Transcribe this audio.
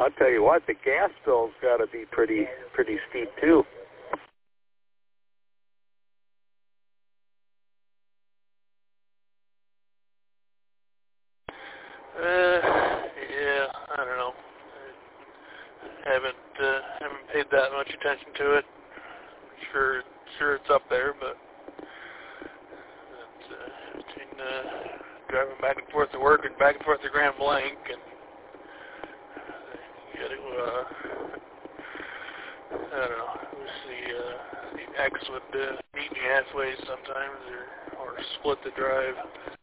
I'll tell you what, the gas bill's got to be pretty steep too. Yeah, I don't know. I haven't paid that much attention to it. Sure it's up there, but between driving back and forth to work and back and forth to Grand Blanc, and you got to, I don't know. The X would meet me halfway sometimes, or split the drive.